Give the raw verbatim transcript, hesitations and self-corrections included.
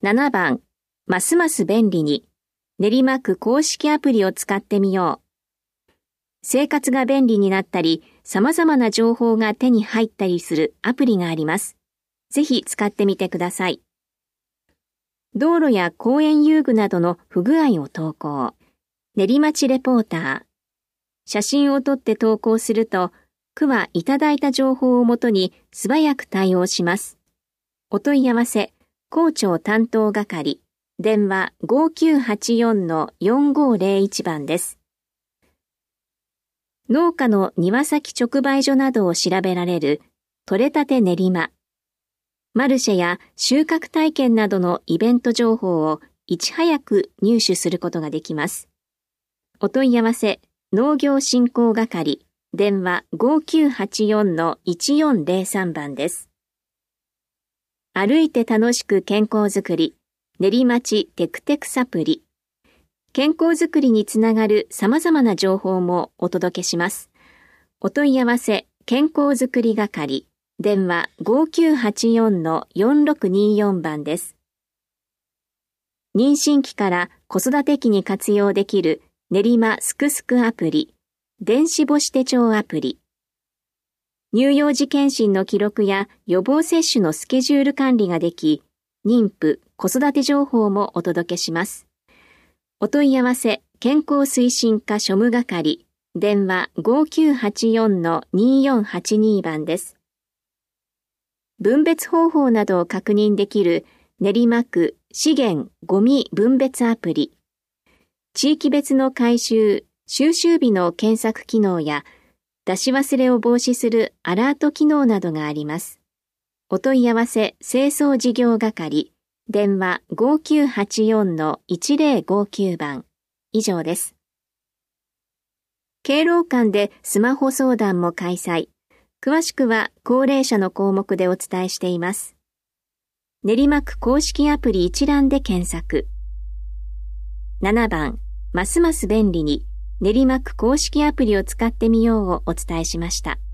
ななばん、ますます便利に、練馬区公式アプリを使ってみよう。生活が便利になったり、様々な情報が手に入ったりするアプリがあります。ぜひ使ってみてください。道路や公園遊具などの不具合を投稿。練馬町レポーター。写真を撮って投稿すると、区はいただいた情報をもとに素早く対応します。お問い合わせ、校長担当係、電話 ごきゅうはちよんのよんごぜろいち 番です。農家の庭先直売所などを調べられる、取れたて練馬。マルシェや収穫体験などのイベント情報をいち早く入手することができます。お問い合わせ、農業振興係、電話 ごきゅうはちよんのいちよんぜろさん 番です。歩いて楽しく健康づくり、練馬町テクテクサプリ。健康づくりにつながる様々な情報もお届けします。お問い合わせ、健康づくり係、電話 ごきゅうはちよんのよんろくによん 番です。妊娠期から子育て期に活用できる練馬すくすくアプリ、電子母子手帳アプリ。乳幼児検診の記録や予防接種のスケジュール管理ができ、妊婦、子育て情報もお届けします。お問い合わせ、健康推進課庶務係、電話 ごきゅうはちよんのによんはちに 番です。分別方法などを確認できる練馬区資源ゴミ分別アプリ。地域別の回収、収集日の検索機能や出し忘れを防止するアラート機能などがあります。お問い合わせ清掃事業係、電話 ごきゅうはちよんのいちぜろごきゅう 番。以上です。敬老館でスマホ相談も開催。詳しくは高齢者の項目でお伝えしています。練馬区公式アプリ一覧で検索。ななばん、ますます便利に練馬区公式アプリを使ってみようをお伝えしました。